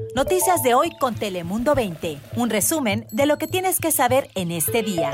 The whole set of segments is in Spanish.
Noticias de hoy con Telemundo 20. Un resumen de lo que tienes que saber en este día.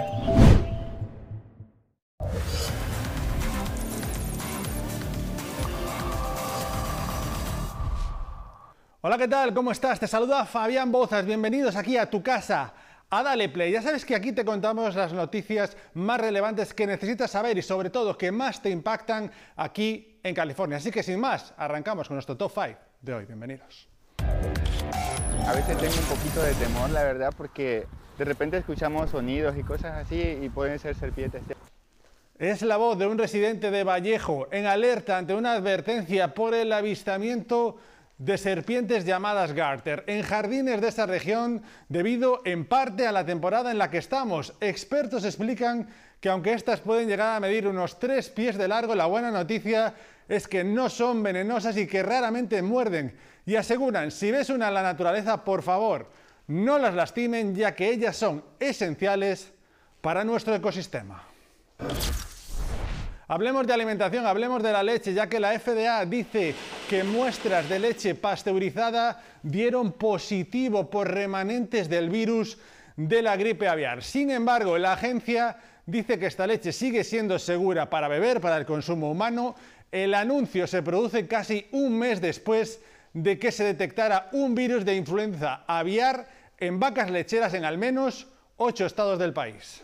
Hola, ¿qué tal? ¿Cómo estás? Te saluda Fabián Bozas. Bienvenidos aquí a tu casa, a Dale Play. Ya sabes que aquí te contamos las noticias más relevantes que necesitas saber y sobre todo que más te impactan aquí en California. Así que sin más, arrancamos con nuestro Top 5 de hoy. Bienvenidos. A veces tengo un poquito de temor, la verdad, porque de repente escuchamos sonidos y cosas así y pueden ser serpientes. Es la voz de un residente de Vallejo en alerta ante una advertencia por el avistamiento de serpientes llamadas Garter en jardines de esta región debido en parte a la temporada en la que estamos. Expertos explican que aunque estas pueden llegar a medir unos 3 pies de largo, la buena noticia es que no son venenosas y que raramente muerden. Y aseguran, si ves una en la naturaleza, por favor, no las lastimen, ya que ellas son esenciales para nuestro ecosistema. Hablemos de alimentación, hablemos de la leche, ya que la FDA dice que muestras de leche pasteurizada dieron positivo por remanentes del virus de la gripe aviar. Sin embargo, la agencia dice que esta leche sigue siendo segura para beber, para el consumo humano. El anuncio se produce casi un mes después de que se detectara un virus de influenza aviar en vacas lecheras en al menos 8 estados del país.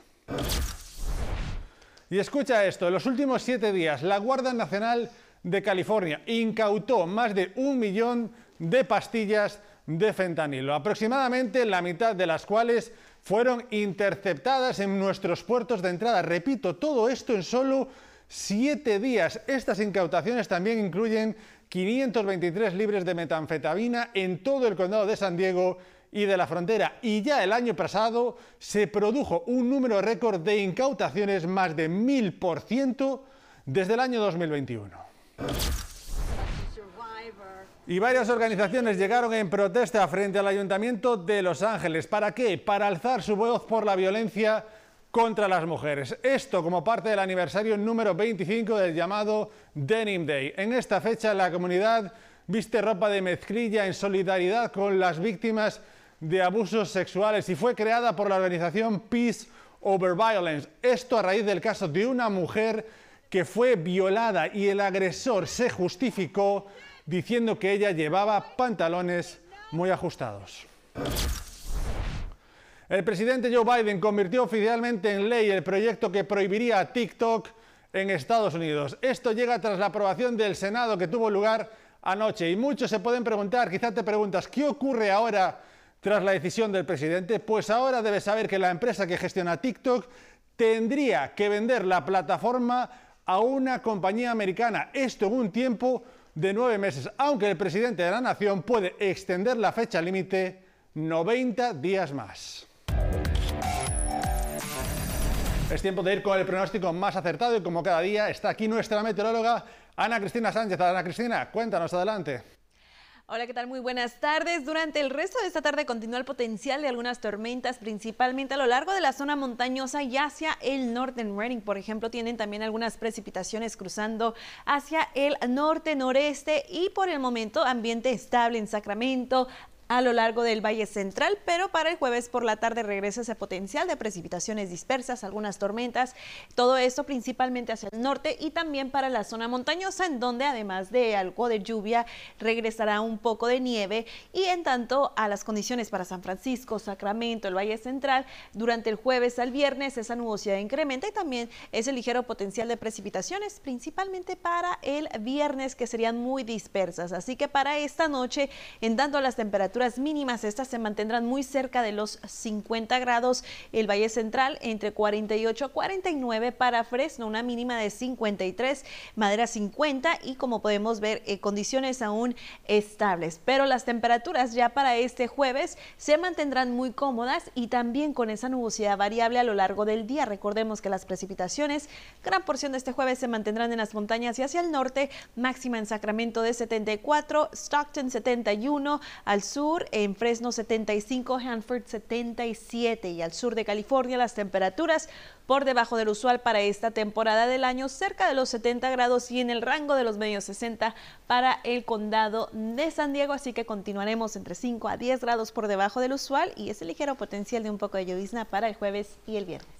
Y escucha esto, en los últimos 7 días la Guardia Nacional de California incautó más de 1 millón de pastillas de fentanilo, aproximadamente la mitad de las cuales fueron interceptadas en nuestros puertos de entrada. Repito, todo esto en solo 7 días. Estas incautaciones también incluyen 523 libras de metanfetamina en todo el condado de San Diego y de la Frontera. Y ya el año pasado se produjo un número récord de incautaciones, más de 1000% desde el año 2021. Y varias organizaciones llegaron en protesta frente al Ayuntamiento de Los Ángeles. ¿Para qué? Para alzar su voz por la violencia contra las mujeres. Esto como parte del aniversario número 25 del llamado Denim Day. En esta fecha la comunidad viste ropa de mezclilla en solidaridad con las víctimas de abusos sexuales y fue creada por la organización Peace Over Violence. Esto a raíz del caso de una mujer que fue violada y el agresor se justificó diciendo que ella llevaba pantalones muy ajustados. El presidente Joe Biden convirtió oficialmente en ley el proyecto que prohibiría a TikTok en Estados Unidos. Esto llega tras la aprobación del Senado que tuvo lugar anoche y muchos se pueden preguntar, quizás te preguntas, ¿qué ocurre ahora tras la decisión del presidente? Pues ahora debes saber que la empresa que gestiona TikTok tendría que vender la plataforma a una compañía americana. Esto en un tiempo de 9 meses, aunque el presidente de la nación puede extender la fecha límite 90 días más. Es tiempo de ir con el pronóstico más acertado y como cada día está aquí nuestra meteoróloga Ana Cristina Sánchez. Ana Cristina, cuéntanos, adelante. Hola, ¿qué tal? Muy buenas tardes. Durante el resto de esta tarde continúa el potencial de algunas tormentas, principalmente a lo largo de la zona montañosa y hacia el norte. En Redding, por ejemplo, tienen también algunas precipitaciones cruzando hacia el norte-noreste y por el momento ambiente estable en Sacramento, a lo largo del Valle Central, pero para el jueves por la tarde regresa ese potencial de precipitaciones dispersas, algunas tormentas, todo esto principalmente hacia el norte y también para la zona montañosa, en donde además de algo de lluvia regresará un poco de nieve. Y en tanto a las condiciones para San Francisco, Sacramento, el Valle Central, durante el jueves al viernes esa nubosidad incrementa y también ese ligero potencial de precipitaciones, principalmente para el viernes, que serían muy dispersas. Así que para esta noche, en tanto a las temperaturas mínimas, estas se mantendrán muy cerca de los 50 grados, el Valle Central entre 48 a 49, para Fresno una mínima de 53, Madera 50 y como podemos ver condiciones aún estables, pero las temperaturas ya para este jueves se mantendrán muy cómodas y también con esa nubosidad variable a lo largo del día. Recordemos que las precipitaciones, gran porción de este jueves se mantendrán en las montañas y hacia el norte, máxima en Sacramento de 74, Stockton 71, al sur sur, en Fresno 75, Hanford 77 y al sur de California las temperaturas por debajo del usual para esta temporada del año, cerca de los 70 grados y en el rango de los medios 60 para el condado de San Diego, así que continuaremos entre 5 a 10 grados por debajo del usual y ese ligero potencial de un poco de llovizna para el jueves y el viernes.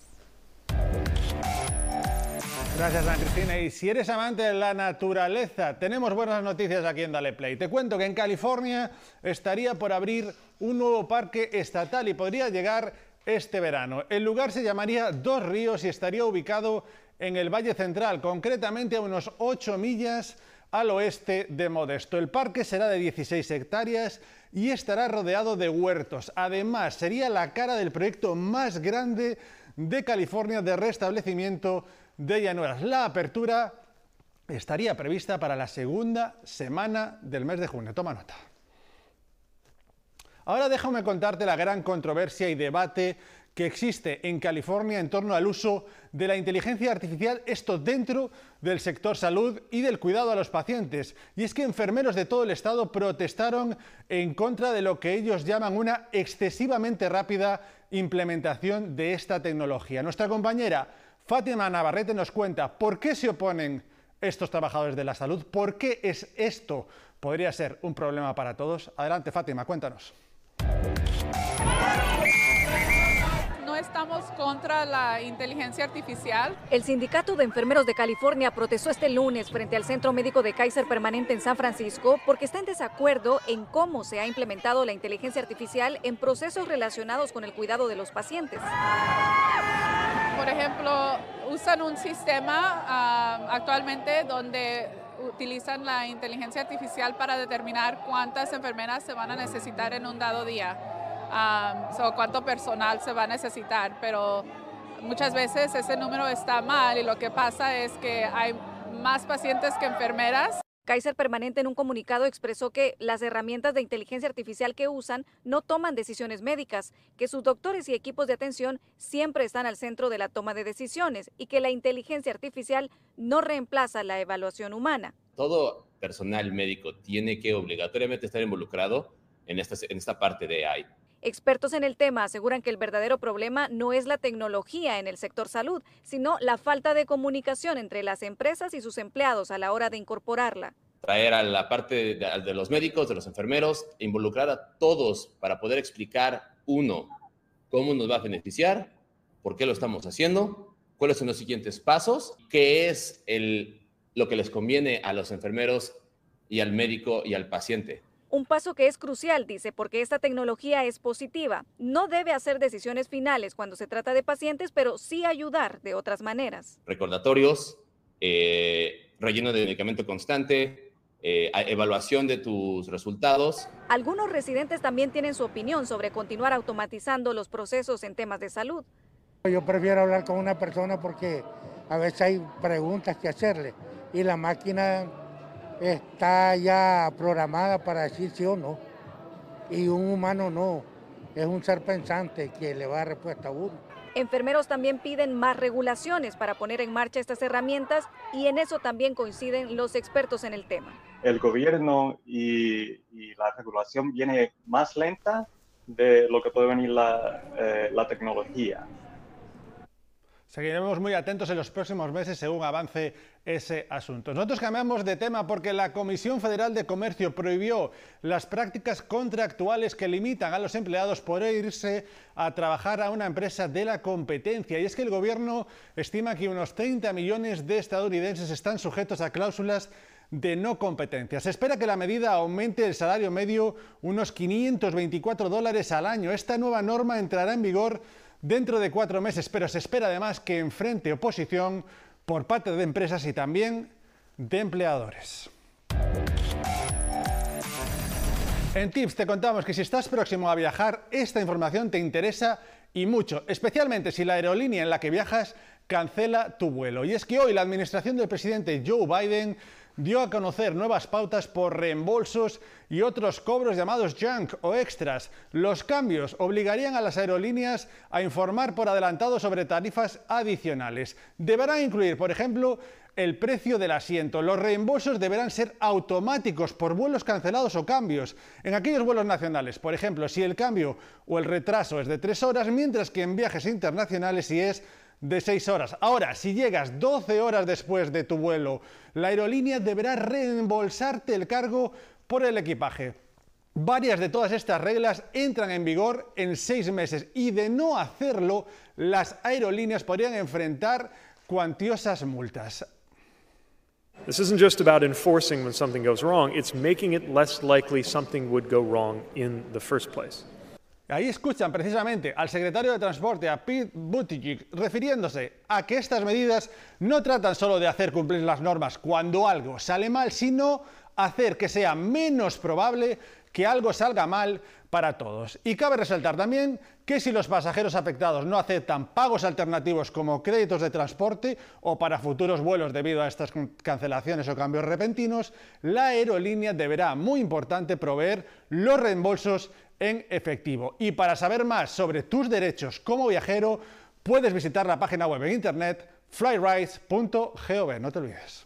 Gracias, Ana Cristina. Y si eres amante de la naturaleza, tenemos buenas noticias aquí en Dale Play. Te cuento que en California estaría por abrir un nuevo parque estatal y podría llegar este verano. El lugar se llamaría Dos Ríos y estaría ubicado en el Valle Central, concretamente a unos 8 millas al oeste de Modesto. El parque será de 16 hectáreas y estará rodeado de huertos. Además, sería la cara del proyecto más grande de California de restablecimiento de llanuras. La apertura estaría prevista para la segunda semana del mes de junio. Toma nota. Ahora déjame contarte la gran controversia y debate que existe en California en torno al uso de la inteligencia artificial, esto dentro del sector salud y del cuidado a los pacientes. Y es que enfermeros de todo el estado protestaron en contra de lo que ellos llaman una excesivamente rápida implementación de esta tecnología. Nuestra compañera Fátima Navarrete nos cuenta por qué se oponen estos trabajadores de la salud, por qué esto podría ser un problema para todos. Adelante, Fátima, cuéntanos. No estamos contra la inteligencia artificial. El Sindicato de Enfermeros de California protestó este lunes frente al Centro Médico de Kaiser Permanente en San Francisco porque está en desacuerdo en cómo se ha implementado la inteligencia artificial en procesos relacionados con el cuidado de los pacientes. Por ejemplo, usan un sistema actualmente donde utilizan la inteligencia artificial para determinar cuántas enfermeras se van a necesitar en un dado día, cuánto personal se va a necesitar, pero muchas veces ese número está mal y lo que pasa es que hay más pacientes que enfermeras. Kaiser Permanente en un comunicado expresó que las herramientas de inteligencia artificial que usan no toman decisiones médicas, que sus doctores y equipos de atención siempre están al centro de la toma de decisiones y que la inteligencia artificial no reemplaza la evaluación humana. Todo personal médico tiene que obligatoriamente estar involucrado en esta parte de AI. Expertos en el tema aseguran que el verdadero problema no es la tecnología en el sector salud, sino la falta de comunicación entre las empresas y sus empleados a la hora de incorporarla. Traer a la parte de los médicos, de los enfermeros, involucrar a todos para poder explicar, uno, cómo nos va a beneficiar, por qué lo estamos haciendo, cuáles son los siguientes pasos, qué es lo que les conviene a los enfermeros y al médico y al paciente. Un paso que es crucial, dice, porque esta tecnología es positiva. No debe hacer decisiones finales cuando se trata de pacientes, pero sí ayudar de otras maneras. Recordatorios, relleno de medicamento constante, evaluación de tus resultados. Algunos residentes también tienen su opinión sobre continuar automatizando los procesos en temas de salud. Yo prefiero hablar con una persona porque a veces hay preguntas que hacerle y la máquina está ya programada para decir sí o no, y un humano no, es un ser pensante que le va a dar respuesta a uno. Enfermeros también piden más regulaciones para poner en marcha estas herramientas y en eso también coinciden los expertos en el tema. El gobierno y la regulación viene más lenta de lo que puede venir la tecnología. Seguiremos muy atentos en los próximos meses según avance ese asunto. Nosotros cambiamos de tema porque la Comisión Federal de Comercio prohibió las prácticas contractuales que limitan a los empleados por irse a trabajar a una empresa de la competencia. Y es que el gobierno estima que unos 30 millones de estadounidenses están sujetos a cláusulas de no competencia. Se espera que la medida aumente el salario medio unos $524 al año. Esta nueva norma entrará en vigor dentro de 4 meses, pero se espera además que enfrente oposición por parte de empresas y también de empleadores. En Tips te contamos que si estás próximo a viajar, esta información te interesa y mucho, especialmente si la aerolínea en la que viajas cancela tu vuelo. Y es que hoy la administración del presidente Joe Biden dio a conocer nuevas pautas por reembolsos y otros cobros llamados junk o extras. Los cambios obligarían a las aerolíneas a informar por adelantado sobre tarifas adicionales. Deberán incluir, por ejemplo, el precio del asiento. Los reembolsos deberán ser automáticos por vuelos cancelados o cambios. En aquellos vuelos nacionales, por ejemplo, si el cambio o el retraso es de 3 horas, mientras que en viajes internacionales si es de 6 horas. Ahora, si llegas 12 horas después de tu vuelo, la aerolínea deberá reembolsarte el cargo por el equipaje. Varias de todas estas reglas entran en vigor en 6 meses y de no hacerlo, las aerolíneas podrían enfrentar cuantiosas multas. This isn't just about enforcing when something goes wrong, it's making it less likely something would go wrong in the first place. Ahí escuchan precisamente al secretario de Transporte, a Pete Buttigieg, refiriéndose a que estas medidas no tratan solo de hacer cumplir las normas cuando algo sale mal, sino hacer que sea menos probable que algo salga mal para todos. Y cabe resaltar también que si los pasajeros afectados no aceptan pagos alternativos como créditos de transporte o para futuros vuelos debido a estas cancelaciones o cambios repentinos, la aerolínea deberá, muy importante, proveer los reembolsos en efectivo. Y para saber más sobre tus derechos como viajero, puedes visitar la página web en internet flyrights.gov. No te olvides.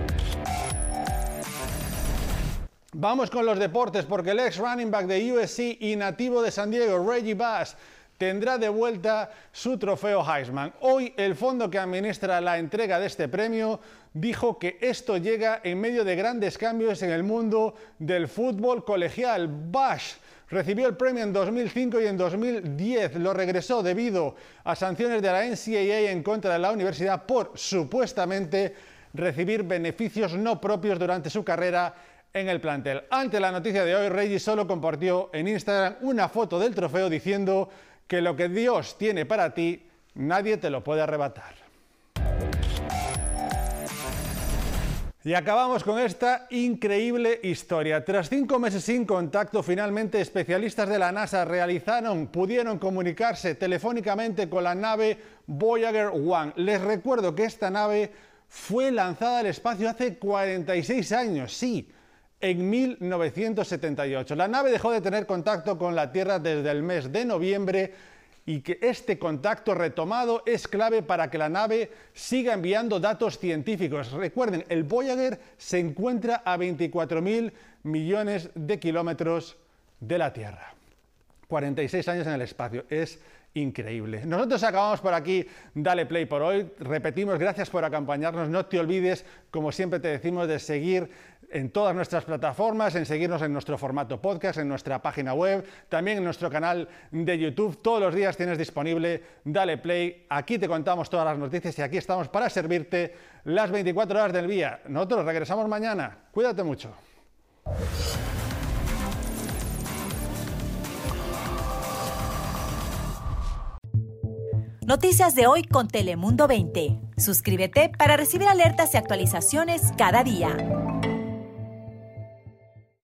Vamos con los deportes, porque el ex running back de USC y nativo de San Diego, Reggie Bush, tendrá de vuelta su trofeo Heisman. Hoy el fondo que administra la entrega de este premio dijo que esto llega en medio de grandes cambios en el mundo del fútbol colegial. Bush recibió el premio en 2005 y en 2010 lo regresó debido a sanciones de la NCAA en contra de la universidad por supuestamente recibir beneficios no propios durante su carrera en el plantel. Ante la noticia de hoy, Reggie solo compartió en Instagram una foto del trofeo diciendo que lo que Dios tiene para ti, nadie te lo puede arrebatar. Y acabamos con esta increíble historia. Tras 5 meses sin contacto, finalmente especialistas de la NASA pudieron comunicarse telefónicamente con la nave Voyager 1. Les recuerdo que esta nave fue lanzada al espacio hace 46 años, sí, en 1978. La nave dejó de tener contacto con la Tierra desde el mes de noviembre y que este contacto retomado es clave para que la nave siga enviando datos científicos. Recuerden, el Voyager se encuentra a 24.000 millones de kilómetros de la Tierra. 46 años en el espacio, es increíble. Nosotros acabamos por aquí Dale Play por hoy. Repetimos, gracias por acompañarnos. No te olvides, como siempre te decimos, de seguir en todas nuestras plataformas, en seguirnos en nuestro formato podcast, en nuestra página web, también en nuestro canal de YouTube. Todos los días tienes disponible Dale Play. Aquí te contamos todas las noticias y aquí estamos para servirte las 24 horas del día. Nosotros regresamos mañana. Cuídate mucho. Noticias de hoy con Telemundo 20. Suscríbete para recibir alertas y actualizaciones cada día.